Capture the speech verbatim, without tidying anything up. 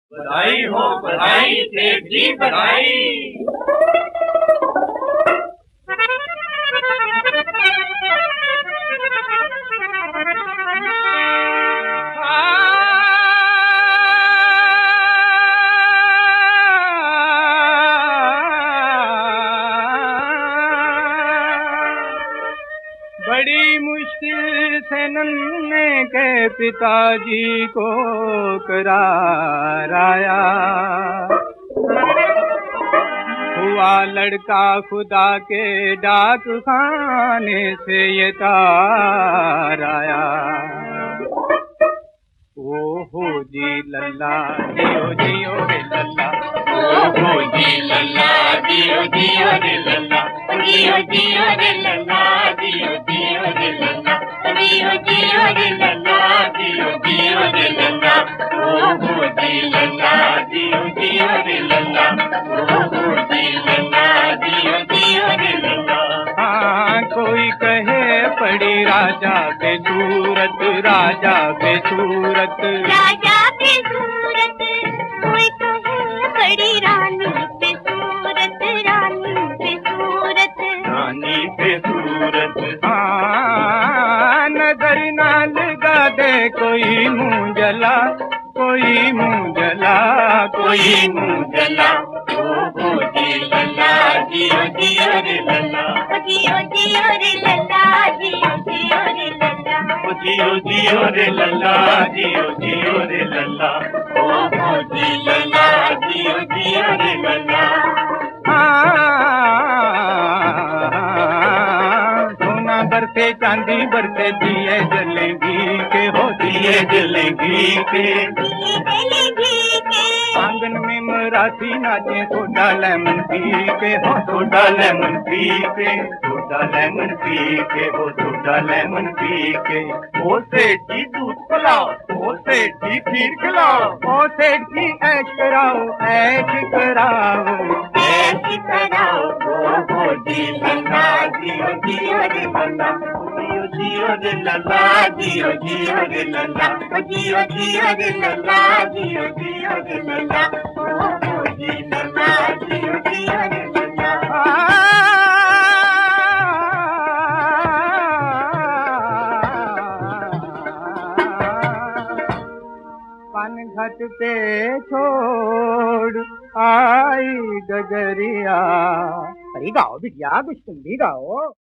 बधाई हो बधाई सेठ जी बधाई। बड़ी मुश्किल से नन्हे के पिताजी को करार आया, हुआ लड़का खुदा के डाक खाने से ये तार आया। ओ हो जी लल्ला जियो जियो रे लल्ला, ओ हो जी लल्ला जियो जियो रे लल्ला, जियो जियो रे लल्ला, जियो जियो रे लल्ला, जियो जियो रे लल्ला, जियो जियो रे लल्ला। ओ हो जी लल्ला जियो जियो रे लल्ला, ओ हो जी लल्ला जियो जियो रे लल्ला। हाँ कोई कहे पड़ी राजा बेसूरत, राजा बेसूरत, राजा बेसूरत, कोई कहे बड़ी रानी बेसूरत, रानी बेसूरत, रानी बेसूरत। हाँ नजर ना लगा दे कोई मुँह जला, कोई मुँह जला, कोई मुँह जला। ओ हो जी लल्ला जियो जियो रे लल्ला, जियो जियो रे लल्ला, जियो जियो रे लल्ला, ओ जियो जियो रे लल्ला, जियो जियो रे लल्ला। ओ हो जी लल्ला जियो जियो रे लल्ला। सोना बरसे चांदी बरसे दिए जलेगी के, हो दिए जलेगी के, जलेगी के, आंगन में मराठी नाचे सोडा लेमन पी के, हो सोडा लेमन पी के, सोडा लेमन पी के, वो सोडा लेमन पी के। ओ सेठ जी दूध पिलाओ, ओ सेठ जी खीर खिलाओ, ओ सेठ जी ऐश कराओ, ऐश कराओ, ऐश कराओ। ओ हो जी लल्ला जियो जियो रे लल्ला, जियो जियो रे लल्ला, जियो जियो रे लल्ला, जियो जियो रे लल्ला, जियो जियो रे लल्ला। ओ हो जी लल्ला जियो जियो रे लल्ला। पान घाट पे छोड़ आई गगरिया। अरे गाओ बिटिया कुछ तुम भी गाओ।